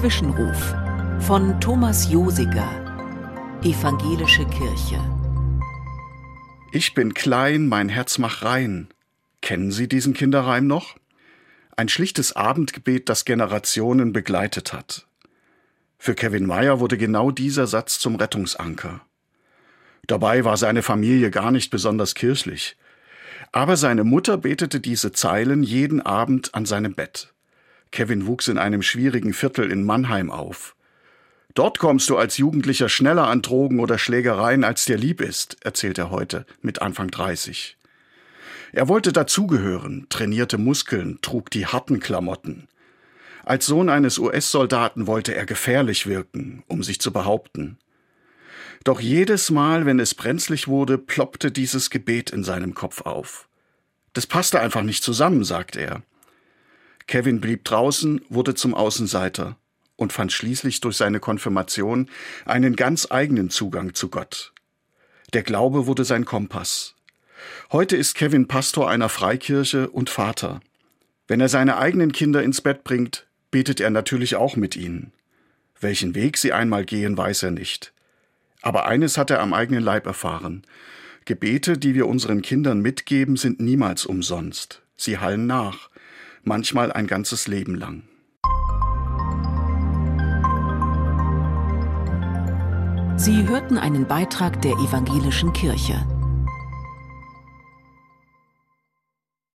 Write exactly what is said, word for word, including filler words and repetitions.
Zwischenruf von Thomas Josiger, Evangelische Kirche. Ich bin klein, mein Herz macht rein. Kennen Sie diesen Kinderreim noch? Ein schlichtes Abendgebet, das Generationen begleitet hat. Für Kevin Mayer wurde genau dieser Satz zum Rettungsanker. Dabei war seine Familie gar nicht besonders kirchlich. Aber seine Mutter betete diese Zeilen jeden Abend an seinem Bett. Kevin wuchs in einem schwierigen Viertel in Mannheim auf. Dort kommst du als Jugendlicher schneller an Drogen oder Schlägereien, als dir lieb ist, erzählt er heute mit Anfang dreißig. Er wollte dazugehören, trainierte Muskeln, trug die harten Klamotten. Als Sohn eines U S-Soldaten wollte er gefährlich wirken, um sich zu behaupten. Doch jedes Mal, wenn es brenzlig wurde, ploppte dieses Gebet in seinem Kopf auf. Das passte einfach nicht zusammen, sagt er. Kevin blieb draußen, wurde zum Außenseiter und fand schließlich durch seine Konfirmation einen ganz eigenen Zugang zu Gott. Der Glaube wurde sein Kompass. Heute ist Kevin Pastor einer Freikirche und Vater. Wenn er seine eigenen Kinder ins Bett bringt, betet er natürlich auch mit ihnen. Welchen Weg sie einmal gehen, weiß er nicht. Aber eines hat er am eigenen Leib erfahren. Gebete, die wir unseren Kindern mitgeben, sind niemals umsonst. Sie hallen nach, manchmal ein ganzes Leben lang. Sie hörten einen Beitrag der Evangelischen Kirche.